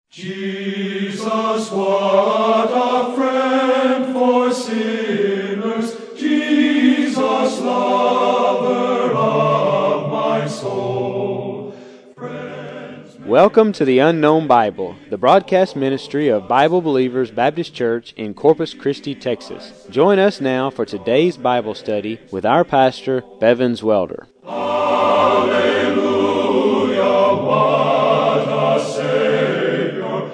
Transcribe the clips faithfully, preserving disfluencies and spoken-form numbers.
Jesus, what a friend for sinners, Jesus, lover of my soul. Friends, Welcome to the Unknown Bible, the broadcast ministry of Bible Believers Baptist Church in Corpus Christi, Texas. Join us now for today's Bible study with our pastor, Bevins Welder. Hallelujah, what a Savior,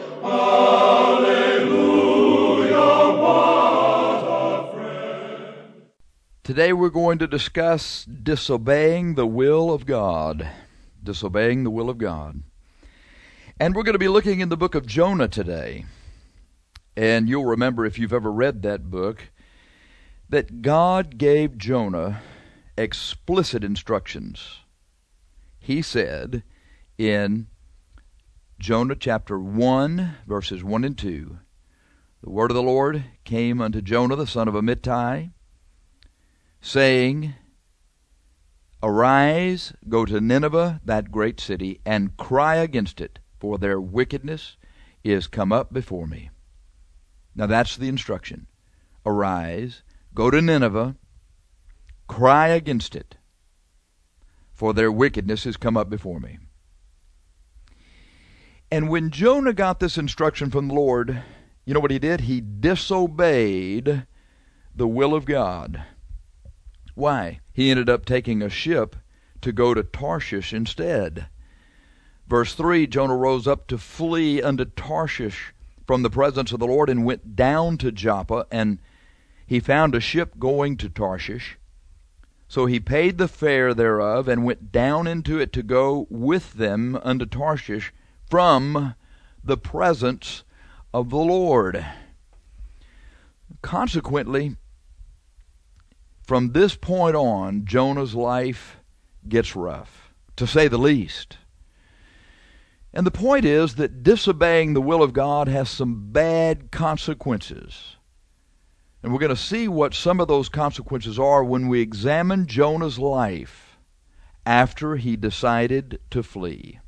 hallelujah, what a friend. Today we're going to discuss disobeying the will of God. Disobeying the will of God. And we're going to be looking in the book of Jonah today. And you'll remember, if you've ever read that book, that God gave Jonah explicit instructions. He said in Jonah chapter one, verses one and two, the word of the Lord came unto Jonah, the son of Amittai, saying, Arise, go to Nineveh, that great city, and cry against it, for their wickedness is come up before me. Now that's the instruction. Arise, go to Nineveh, cry against it, for their wickedness is come up before me. And when Jonah got this instruction from the Lord, you know what he did? He disobeyed the will of God. Why? He ended up taking a ship to go to Tarshish instead. Verse three, Jonah rose up to flee unto Tarshish from the presence of the Lord, and went down to Joppa, and he found a ship going to Tarshish. So he paid the fare thereof, and went down into it to go with them unto Tarshish from the presence of the Lord. Consequently, from this point on, Jonah's life gets rough, to say the least. And the point is that disobeying the will of God has some bad consequences. And we're going to see what some of those consequences are when we examine Jonah's life after he decided to flee.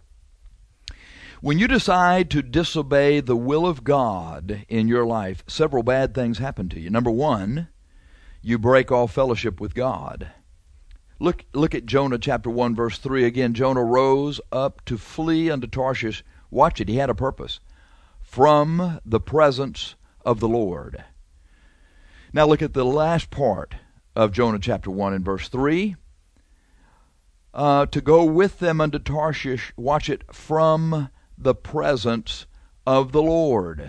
When you decide to disobey the will of God in your life, several bad things happen to you. Number one, you break off fellowship with God. Look, look at Jonah chapter one, verse three again. Jonah rose up to flee unto Tarshish. Watch it, he had a purpose. From the presence of the Lord. Now look at the last part of Jonah chapter one and verse three. Uh, to go with them unto Tarshish, watch it, from the presence of the Lord.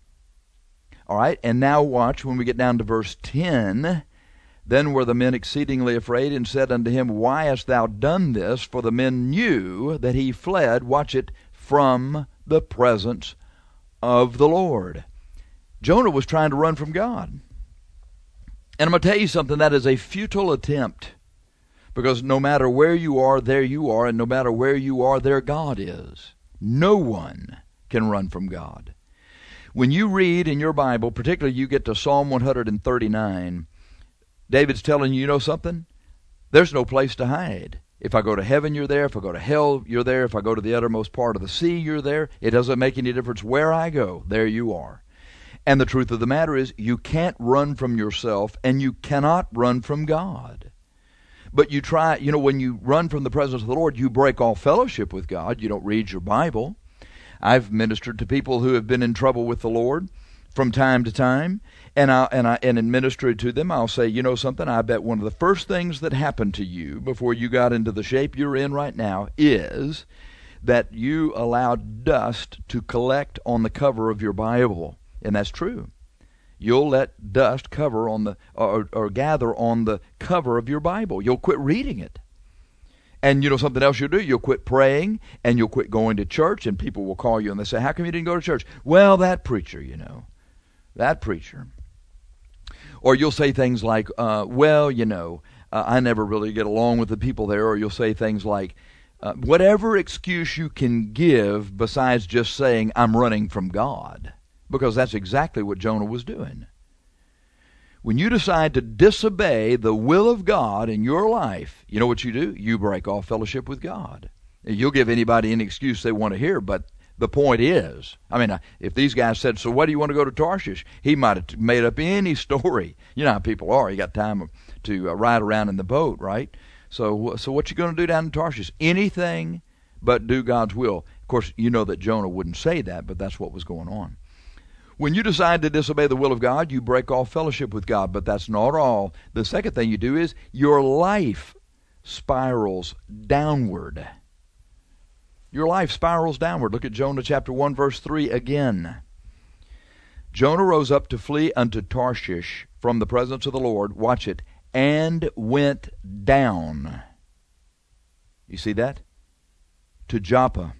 All right, and now watch when we get down to verse ten. Then were the men exceedingly afraid, and said unto him, Why hast thou done this? For the men knew that he fled, watch it, from the presence of the Lord. Jonah was trying to run from God. And I'm going to tell you something, that is a futile attempt. Because no matter where you are, there you are, and no matter where you are, there God is. No one can run from God. When you read in your Bible, particularly you get to Psalm one thirty-nine, David's telling you, you know something? There's no place to hide. If I go to heaven, you're there. If I go to hell, you're there. If I go to the uttermost part of the sea, you're there. It doesn't make any difference where I go. There you are. And the truth of the matter is, you can't run from yourself, and you cannot run from God. But you try, you know, when you run from the presence of the Lord, you break off fellowship with God. You don't read your Bible. I've ministered to people who have been in trouble with the Lord from time to time, and I and I and in ministry to them, I'll say, you know something, I bet one of the first things that happened to you before you got into the shape you're in right now is that you allowed dust to collect on the cover of your Bible. And that's true. You'll let dust cover on the or, or gather on the cover of your Bible. You'll quit reading it. And you know something else you'll do? You'll quit praying, and you'll quit going to church, and people will call you and they say, how come you didn't go to church? Well, that preacher, you know. That preacher. Or you'll say things like, uh, well, you know, uh, I never really get along with the people there. Or you'll say things like, uh, whatever excuse you can give besides just saying, I'm running from God. Because that's exactly what Jonah was doing. When you decide to disobey the will of God in your life, you know what you do? You break off fellowship with God. You'll give anybody any excuse they want to hear, but The point is, I mean, if these guys said, so what do you want to go to Tarshish? He might have made up any story. You know how people are. You got time to uh, ride around in the boat, right? So, so what you going to do down in Tarshish? Anything but do God's will. Of course, you know that Jonah wouldn't say that, but that's what was going on. When you decide to disobey the will of God, you break off fellowship with God, but that's not all. The second thing you do is your life spirals downward. Your life spirals downward. Look at Jonah chapter one, verse three again. Jonah rose up to flee unto Tarshish from the presence of the Lord, watch it, and went down. You see that? To Joppa.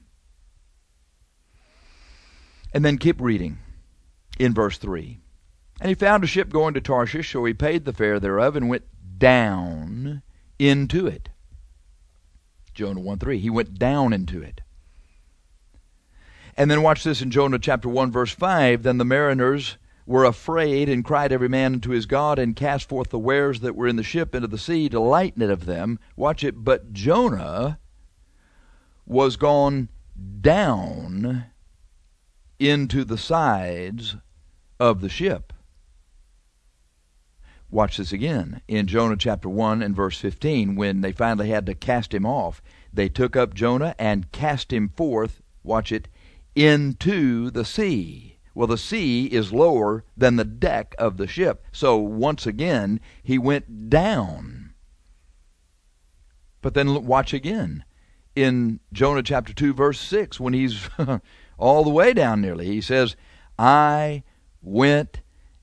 And then keep reading in verse three. And he found a ship going to Tarshish, so he paid the fare thereof and went down into it. Jonah one three. He went down into it. And then watch this in Jonah chapter one, verse five. Then the mariners were afraid and cried every man unto his God and cast forth the wares that were in the ship into the sea to lighten it of them. Watch it. But Jonah was gone down into the sides of the ship. Watch this again in Jonah chapter one and verse fifteen. When they finally had to cast him off, they took up Jonah and cast him forth, watch it, into the sea. Well, the sea is lower than the deck of the ship. So once again, he went down. But then watch again in Jonah chapter two, verse six, when he's all the way down nearly. He says, I went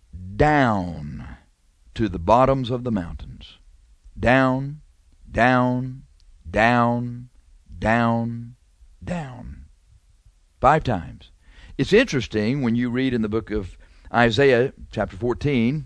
down to the bottoms of the mountains. Down, down, down, down, down. Five times. It's interesting when you read in the book of Isaiah chapter fourteen,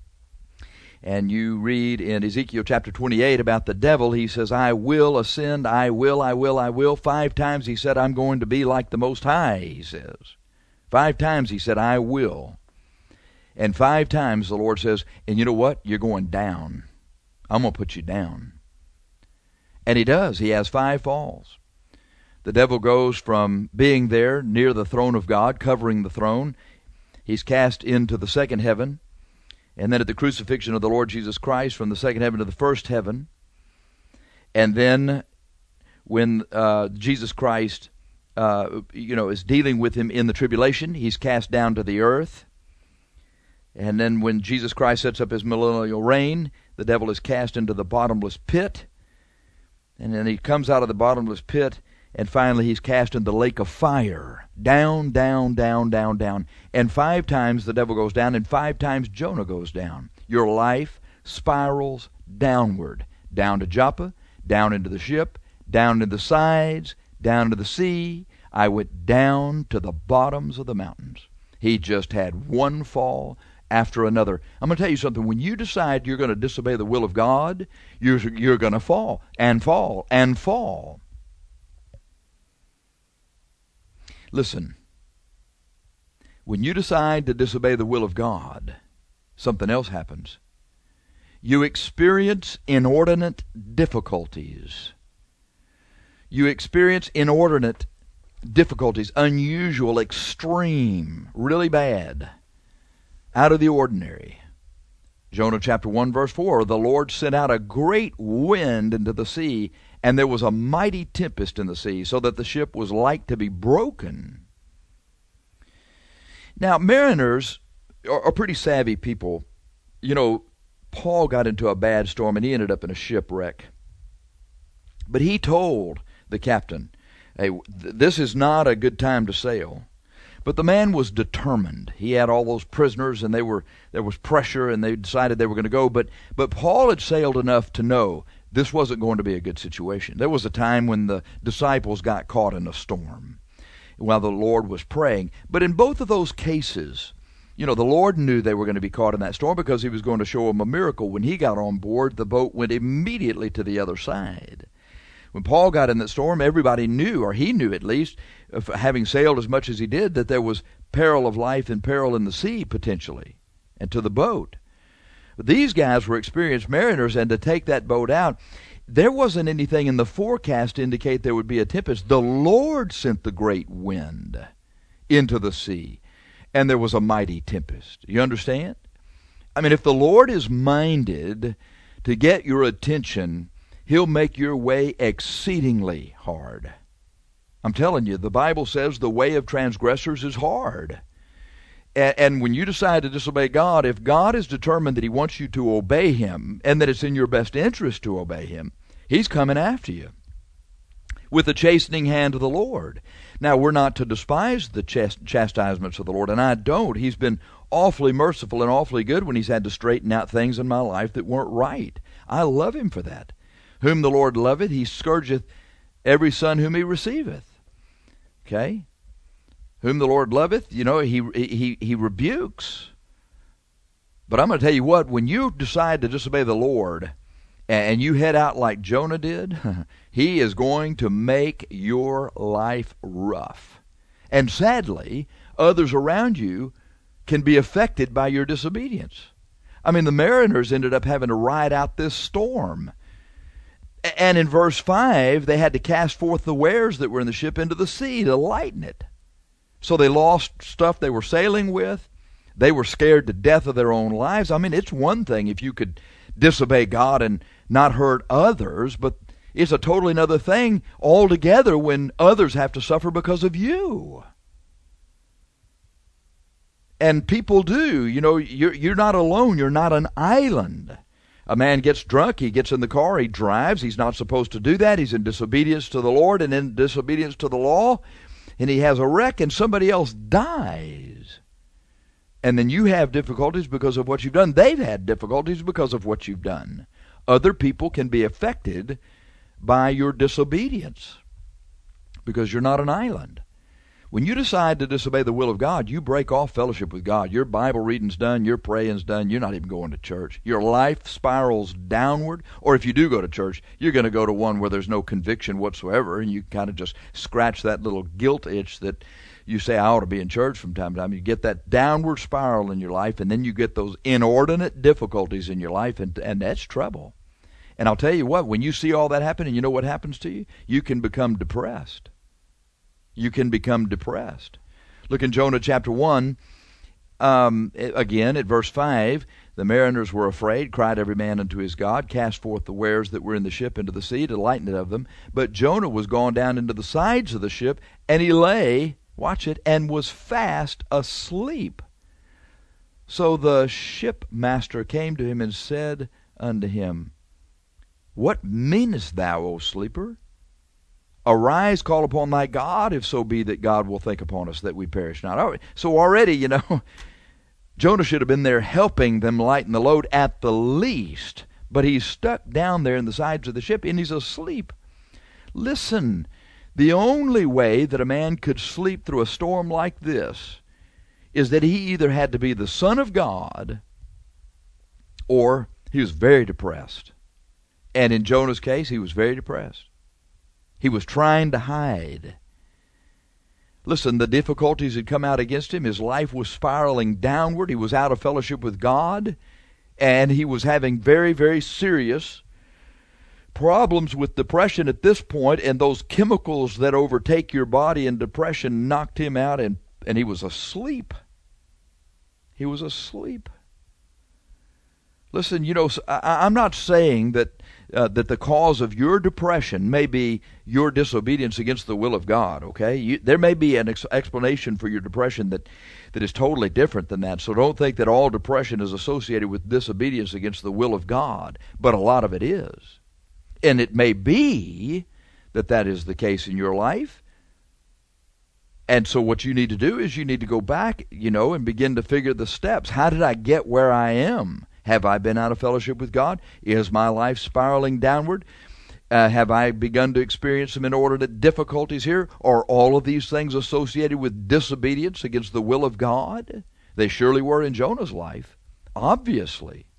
and you read in Ezekiel chapter twenty-eight about the devil. He says, I will ascend, I will, I will, I will. Five times he said, I'm going to be like the Most High, he says. Five times he said, I will. And five times the Lord says, and you know what? You're going down. I'm going to put you down. And he does. He has five falls. The devil goes from being there near the throne of God, covering the throne. He's cast into the second heaven. And then at the crucifixion of the Lord Jesus Christ, from the second heaven to the first heaven. And then when uh, Jesus Christ uh, you know, is dealing with him in the tribulation, he's cast down to the earth. And then when Jesus Christ sets up his millennial reign, the devil is cast into the bottomless pit. And then he comes out of the bottomless pit, and finally he's cast in the lake of fire. Down, down, down, down, down. And five times the devil goes down, and five times Jonah goes down. Your life spirals downward. Down to Joppa, down into the ship, down to the sides, down to the sea. I went down to the bottoms of the mountains. He just had one fall after another. I'm going to tell you something. When you decide you're going to disobey the will of God, you're, you're going to fall and fall and fall. Listen, when you decide to disobey the will of God, something else happens. You experience inordinate difficulties. You experience inordinate difficulties, unusual, extreme, really bad, out of the ordinary. Jonah chapter one, verse four, the Lord sent out a great wind into the sea, and there was a mighty tempest in the sea, so that the ship was like to be broken. Now, mariners are, are pretty savvy people. You know, Paul got into a bad storm, and he ended up in a shipwreck. But he told the captain, hey, th- this is not a good time to sail. But the man was determined. He had all those prisoners, and they were there was pressure, and they decided they were going to go. But but Paul had sailed enough to know this wasn't going to be a good situation. There was a time when the disciples got caught in a storm while the Lord was praying. But in both of those cases, you know, the Lord knew they were going to be caught in that storm because he was going to show them a miracle. When he got on board, the boat went immediately to the other side. When Paul got in that storm, everybody knew, or he knew at least, having sailed as much as he did, that there was peril of life and peril in the sea potentially, and to the boat. But these guys were experienced mariners, and to take that boat out, there wasn't anything in the forecast to indicate there would be a tempest. The Lord sent the great wind into the sea, and there was a mighty tempest. You understand? I mean, if the Lord is minded to get your attention, He'll make your way exceedingly hard. I'm telling you, the Bible says the way of transgressors is hard. And, and when you decide to disobey God, if God is determined that He wants you to obey Him and that it's in your best interest to obey Him, He's coming after you with the chastening hand of the Lord. Now, we're not to despise the chast- chastisements of the Lord, and I don't. He's been awfully merciful and awfully good when He's had to straighten out things in my life that weren't right. I love Him for that. Whom the Lord loveth, He scourgeth every son whom He receiveth. Okay? Whom the Lord loveth, you know, He He He rebukes. But I'm going to tell you what, when you decide to disobey the Lord, and you head out like Jonah did, He is going to make your life rough. And sadly, others around you can be affected by your disobedience. I mean, the mariners ended up having to ride out this storm. And in verse five, they had to cast forth the wares that were in the ship into the sea to lighten it. So they lost stuff they were sailing with. They were scared to death of their own lives. I mean, it's one thing if you could disobey God and not hurt others, but it's a totally another thing altogether when others have to suffer because of you. And people do. You know, you're, you're not alone. You're not an island. A man gets drunk, he gets in the car, he drives. He's not supposed to do that. He's in disobedience to the Lord and in disobedience to the law. And he has a wreck and somebody else dies. And then you have difficulties because of what you've done. They've had difficulties because of what you've done. Other people can be affected by your disobedience because you're not an island. When you decide to disobey the will of God, you break off fellowship with God. Your Bible reading's done, your praying's done, you're not even going to church. Your life spirals downward, or if you do go to church, you're going to go to one where there's no conviction whatsoever, and you kind of just scratch that little guilt itch that you say, I ought to be in church from time to time. You get that downward spiral in your life, and then you get those inordinate difficulties in your life, and, and that's trouble. And I'll tell you what, when you see all that happen, and you know what happens to you? You can become depressed. You can become depressed. Look in Jonah chapter one, um, again at verse five. The mariners were afraid, cried every man unto his God, cast forth the wares that were in the ship into the sea to lighten it of them. But Jonah was gone down into the sides of the ship, and he lay, watch it, and was fast asleep. So the shipmaster came to him and said unto him, What meanest thou, O sleeper? Arise, call upon thy God, if so be that God will think upon us that we perish not. So already, you know, Jonah should have been there helping them lighten the load at the least. But he's stuck down there in the sides of the ship, and he's asleep. Listen, the only way that a man could sleep through a storm like this is that he either had to be the Son of God or he was very depressed. And in Jonah's case, he was very depressed. He was trying to hide. Listen, the difficulties had come out against him. His life was spiraling downward. He was out of fellowship with God. And he was having very, very serious problems with depression at this point. And those chemicals that overtake your body in depression knocked him out. And, and he was asleep. He was asleep. Listen, you know, I, I'm not saying that Uh, that the cause of your depression may be your disobedience against the will of God, okay? You, there may be an ex- explanation for your depression that, that is totally different than that. So don't think that all depression is associated with disobedience against the will of God, but a lot of it is. And it may be that that is the case in your life. And so what you need to do is you need to go back, you know, and begin to figure the steps. How did I get where I am? Have I been out of fellowship with God? Is my life spiraling downward? Uh, have I begun to experience some inordinate difficulties here? Are all of these things associated with disobedience against the will of God? They surely were in Jonah's life, obviously.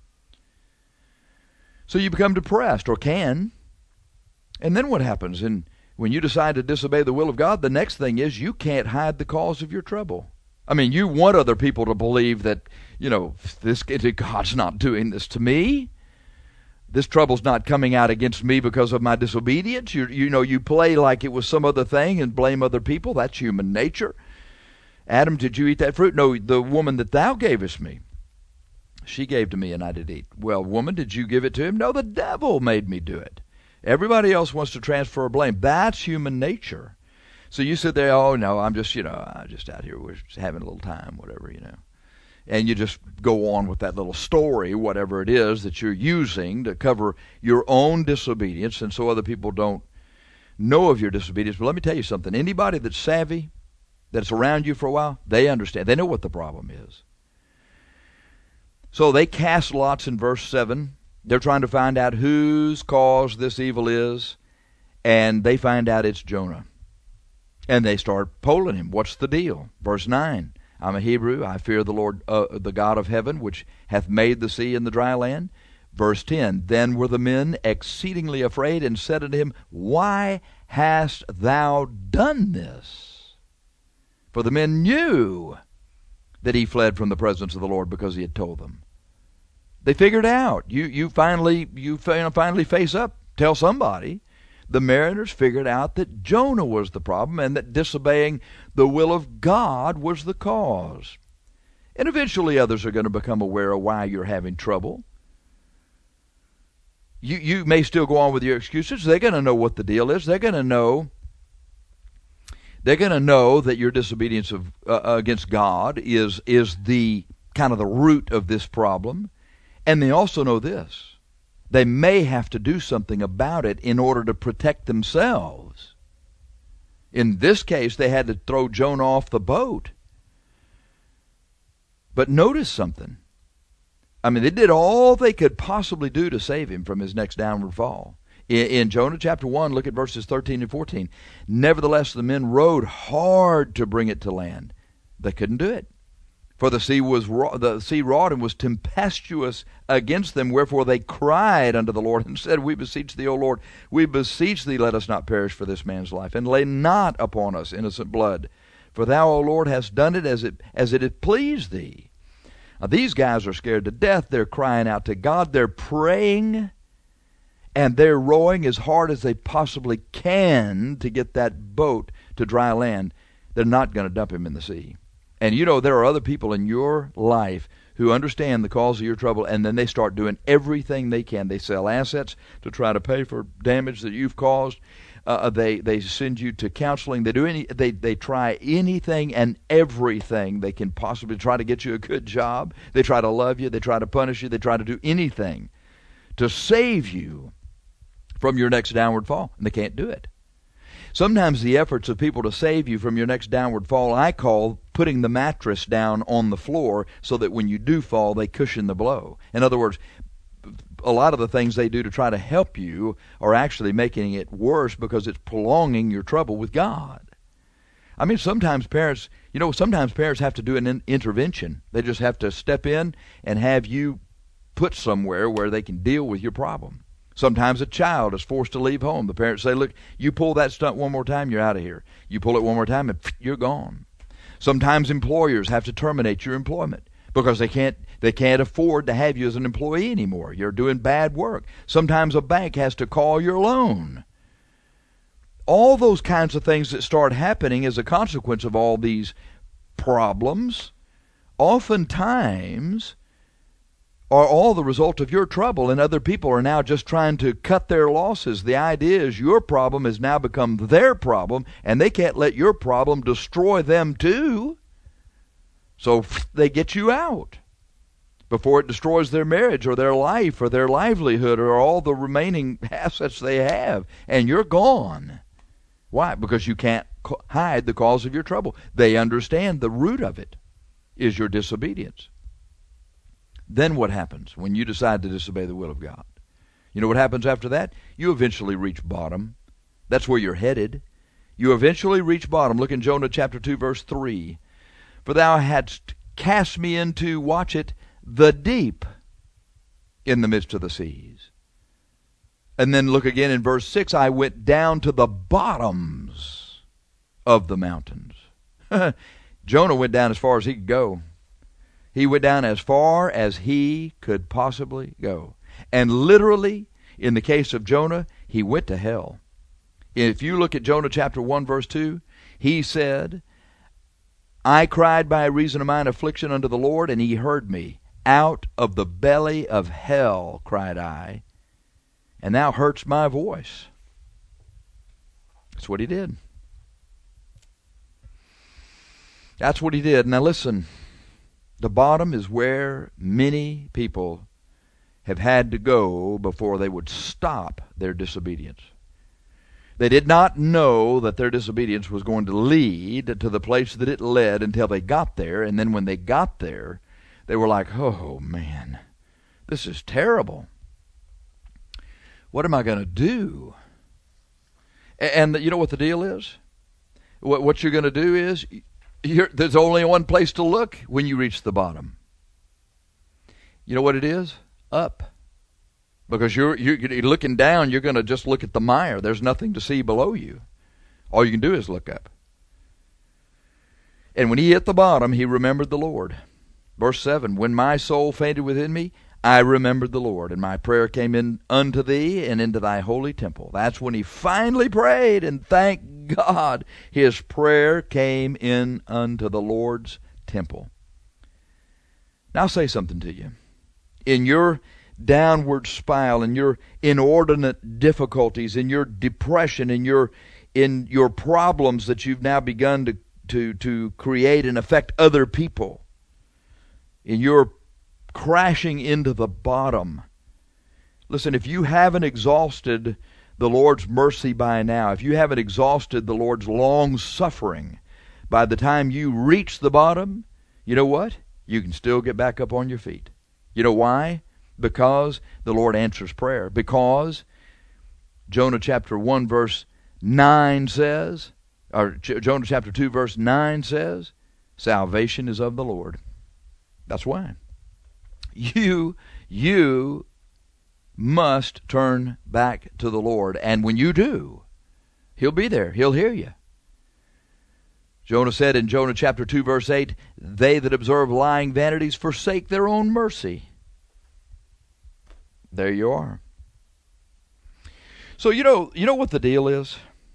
So you become depressed, or can. And then what happens? And when you decide to disobey the will of God, the next thing is you can't hide the cause of your trouble. I mean, you want other people to believe that, you know, this God's not doing this to me. This trouble's not coming out against me because of my disobedience. You, you know, you play like it was some other thing and blame other people. That's human nature. Adam, did you eat that fruit? No, the woman that thou gavest me, she gave to me and I did eat. Well, woman, did you give it to him? No, the devil made me do it. Everybody else wants to transfer blame. That's human nature. So you sit there, oh, no, I'm just, you know, I'm just out here. We're just having a little time, whatever, you know. And you just go on with that little story, whatever it is that you're using to cover your own disobedience, and so other people don't know of your disobedience. But let me tell you something. Anybody that's savvy, that's around you for a while, they understand. They know what the problem is. So they cast lots in verse seven. They're trying to find out whose cause this evil is, and they find out it's Jonah. And they start polling him. What's the deal? Verse nine. I'm a Hebrew. I fear the Lord, uh, the God of heaven, which hath made the sea and the dry land. Verse ten. Then were the men exceedingly afraid, and said unto him, Why hast thou done this? For the men knew that he fled from the presence of the Lord, because he had told them. They figured out. You you finally you finally face up. Tell somebody. The mariners figured out that Jonah was the problem, and that disobeying the will of God was the cause. And eventually others are going to become aware of why you're having trouble. You you may still go on with your excuses. They're going to know what the deal is. They're going to know. They're going to know that your disobedience of uh, against God is is the kind of the root of this problem. And they also know this. They may have to do something about it in order to protect themselves. In this case, they had to throw Jonah off the boat. But notice something. I mean, they did all they could possibly do to save him from his next downward fall. In, in Jonah chapter one, look at verses thirteen and fourteen. Nevertheless, the men rowed hard to bring it to land. They couldn't do it. For the sea was the sea wrought and was tempestuous against them, wherefore they cried unto the Lord and said, We beseech thee, O Lord, we beseech thee, let us not perish for this man's life, and lay not upon us innocent blood. For thou, O Lord, hast done it as it as it had pleased thee. Now, these guys are scared to death. They're crying out to God. They're praying, and they're rowing as hard as they possibly can to get that boat to dry land. They're not going to dump him in the sea. And you know, there are other people in your life who understand the cause of your trouble, and then they start doing everything they can. They sell assets to try to pay for damage that you've caused. Uh, they they send you to counseling. They do any. They they try anything and everything they can possibly try to get you a good job. They try to love you. They try to punish you. They try to do anything to save you from your next downward fall, and they can't do it. Sometimes the efforts of people to save you from your next downward fall, I call putting the mattress down on the floor so that when you do fall, they cushion the blow. In other words, a lot of the things they do to try to help you are actually making it worse because it's prolonging your trouble with God. I mean, sometimes parents, you know, sometimes parents have to do an in- intervention. They just have to step in and have you put somewhere where they can deal with your problem. Sometimes a child is forced to leave home. The parents say, look, you pull that stunt one more time, you're out of here. You pull it one more time, and you're gone. Sometimes employers have to terminate your employment because they can't they can't afford to have you as an employee anymore. You're doing bad work. Sometimes a bank has to call your loan. All those kinds of things that start happening as a consequence of all these problems, oftentimes are all the result of your trouble, and other people are now just trying to cut their losses. The idea is your problem has now become their problem, and they can't let your problem destroy them too. So they get you out before it destroys their marriage or their life or their livelihood or all the remaining assets they have, and you're gone. Why? Because you can't hide the cause of your trouble. They understand the root of it is your disobedience. Then what happens when you decide to disobey the will of God? You know what happens after that? You eventually reach bottom. That's where you're headed. You eventually reach bottom. Look in Jonah chapter two, verse three. For thou hadst cast me into, watch it, the deep in the midst of the seas. And then look again in verse six. I went down to the bottoms of the mountains. Jonah went down as far as he could go. He went down as far as he could possibly go. And literally, in the case of Jonah, he went to hell. If you look at Jonah chapter one, verse two, he said, I cried by reason of mine affliction unto the Lord, and he heard me. Out of the belly of hell cried I, and thou heardst my voice. That's what he did. That's what he did. Now listen, the bottom is where many people have had to go before they would stop their disobedience. They did not know that their disobedience was going to lead to the place that it led until they got there. And then when they got there, they were like, oh, man, this is terrible. What am I going to do? And you know what the deal is? What you're going to do is, you're, there's only one place to look when you reach the bottom. You know what it is? Up. Because you're, you're, you're looking down, you're going to just look at the mire. There's nothing to see below you. All you can do is look up. And when he hit the bottom, he remembered the Lord. Verse seven, when my soul fainted within me, I remembered the Lord, and my prayer came in unto thee and into thy holy temple. That's when he finally prayed, and thank God his prayer came in unto the Lord's temple. Now I'll say something to you. In your downward spiral, in your inordinate difficulties, in your depression, in your in your problems that you've now begun to to to create and affect other people, in your crashing into the bottom. Listen, if you haven't exhausted the Lord's mercy by now, if you haven't exhausted the Lord's long suffering by the time you reach the bottom, you know what? You can still get back up on your feet. You know why? Because the Lord answers prayer. Because Jonah chapter one verse nine says, or Jonah chapter two verse nine says, salvation is of the Lord. That's why. You, you must turn back to the Lord. And when you do, He'll be there. He'll hear you. Jonah said in Jonah chapter two verse eight, they that observe lying vanities forsake their own mercy. There you are. So you know, you know what the deal is?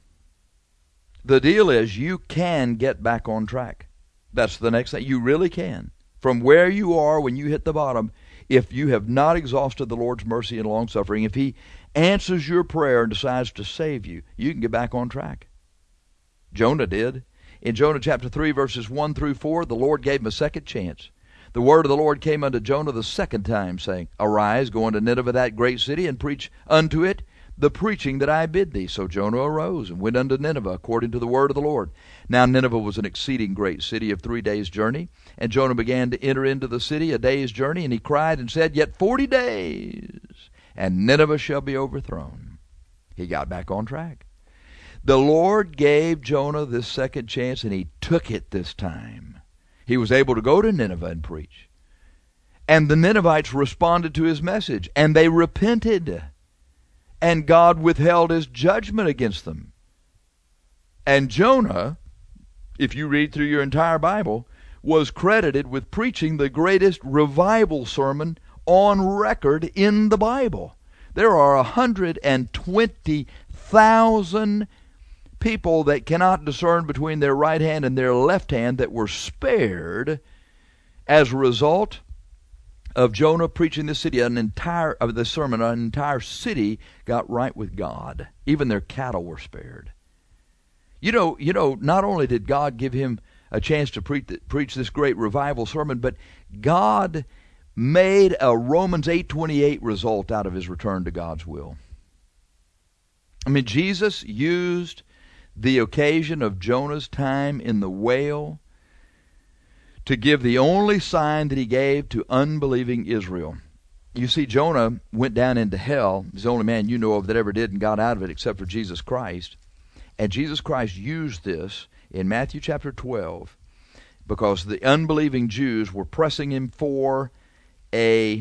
The deal is you can get back on track. That's the next thing. You really can. From where you are when you hit the bottom, if you have not exhausted the Lord's mercy and long-suffering, if He answers your prayer and decides to save you, you can get back on track. Jonah did. In Jonah chapter three, verses one through four, the Lord gave him a second chance. The word of the Lord came unto Jonah the second time, saying, arise, go unto Nineveh, that great city, and preach unto it the preaching that I bid thee. So Jonah arose and went unto Nineveh according to the word of the Lord. Now Nineveh was an exceeding great city of three days' journey. And Jonah began to enter into the city a day's journey, and he cried and said, yet forty days, and Nineveh shall be overthrown. He got back on track. The Lord gave Jonah this second chance, and he took it this time. He was able to go to Nineveh and preach. And the Ninevites responded to his message, and they repented. And God withheld His judgment against them. And Jonah, if you read through your entire Bible, was credited with preaching the greatest revival sermon on record in the Bible. There are one hundred twenty thousand people that cannot discern between their right hand and their left hand that were spared as a result of Jonah preaching the city. An entire of the sermon, an entire city got right with God. Even their cattle were spared. You know, you know, not only did God give him a chance to preach, preach this great revival sermon, but God made a Romans eight twenty-eight result out of his return to God's will. I mean, Jesus used the occasion of Jonah's time in the whale to give the only sign that He gave to unbelieving Israel. You see, Jonah went down into hell. He's the only man you know of that ever did and got out of it except for Jesus Christ. And Jesus Christ used this in Matthew chapter twelve because the unbelieving Jews were pressing Him for a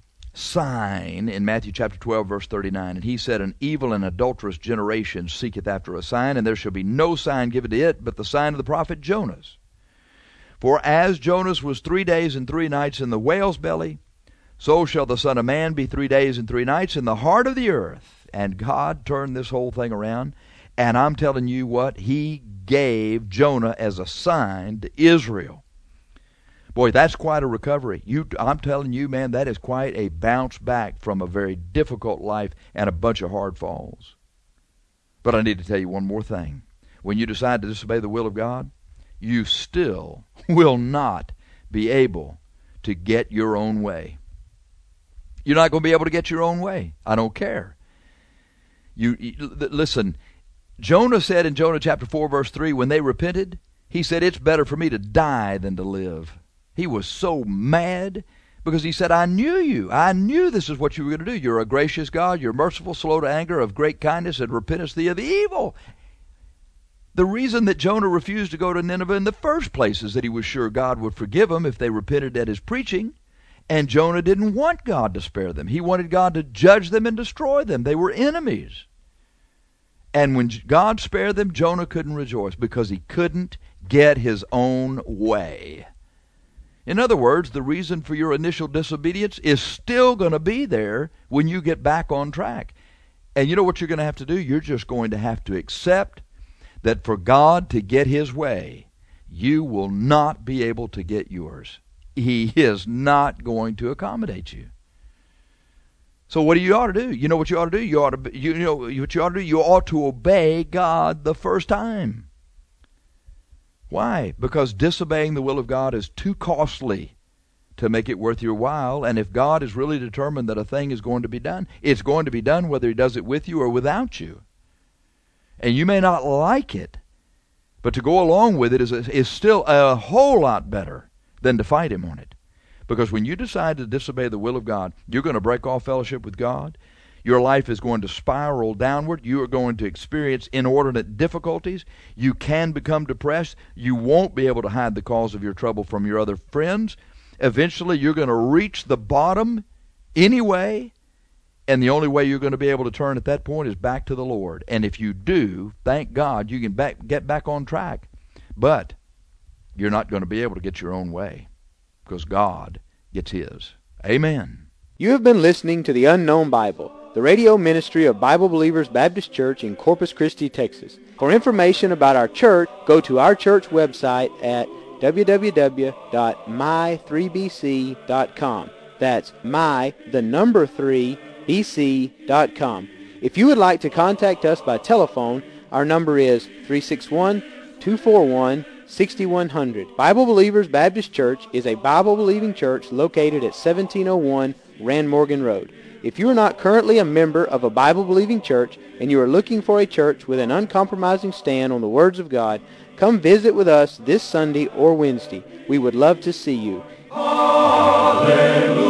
sign in Matthew chapter twelve verse thirty-nine. And He said, an evil and adulterous generation seeketh after a sign, and there shall be no sign given to it but the sign of the prophet Jonas. For as Jonas was three days and three nights in the whale's belly, so shall the Son of Man be three days and three nights in the heart of the earth. And God turned this whole thing around. And I'm telling you what, he gave Jonah as a sign to Israel. Boy, that's quite a recovery. You, I'm telling you, man, that is quite a bounce back from a very difficult life and a bunch of hard falls. But I need to tell you one more thing. When you decide to disobey the will of God, you still will not be able to get your own way. You're not going to be able to get your own way. I don't care. You, you listen, Jonah said in Jonah chapter four, verse three, when they repented, he said, it's better for me to die than to live. He was so mad because he said, I knew you. I knew this is what you were going to do. You're a gracious God. You're merciful, slow to anger, of great kindness, and repentest thee of the evil. The reason that Jonah refused to go to Nineveh in the first place is that he was sure God would forgive them if they repented at his preaching. And Jonah didn't want God to spare them. He wanted God to judge them and destroy them. They were enemies. And when God spared them, Jonah couldn't rejoice because he couldn't get his own way. In other words, the reason for your initial disobedience is still going to be there when you get back on track. And you know what you're going to have to do? You're just going to have to accept that for God to get his way, you will not be able to get yours. He is not going to accommodate you. So what do you ought to do? You know what you ought to do? You ought to, you know what you ought to do? You ought to obey God the first time. Why? Because disobeying the will of God is too costly to make it worth your while. And if God is really determined that a thing is going to be done, it's going to be done whether he does it with you or without you. And you may not like it, but to go along with it is, is still a whole lot better than to fight him on it. Because when you decide to disobey the will of God, you're going to break off fellowship with God. Your life is going to spiral downward. You are going to experience inordinate difficulties. You can become depressed. You won't be able to hide the cause of your trouble from your other friends. Eventually, you're going to reach the bottom anyway, and the only way you're going to be able to turn at that point is back to the Lord. And if you do, thank God, you can back, get back on track. But you're not going to be able to get your own way because God gets his. Amen. You have been listening to The Unknown Bible, the radio ministry of Bible Believers Baptist Church in Corpus Christi, Texas. For information about our church, go to our church website at w w w dot my three b c dot com. That's my, the number three, b c dot com. If you would like to contact us by telephone, our number is three six one, two four one, six one zero zero. Bible Believers Baptist Church is a Bible-believing church located at seventeen oh one Rand Morgan Road. If you are not currently a member of a Bible-believing church and you are looking for a church with an uncompromising stand on the words of God, come visit with us this Sunday or Wednesday. We would love to see you. Hallelujah.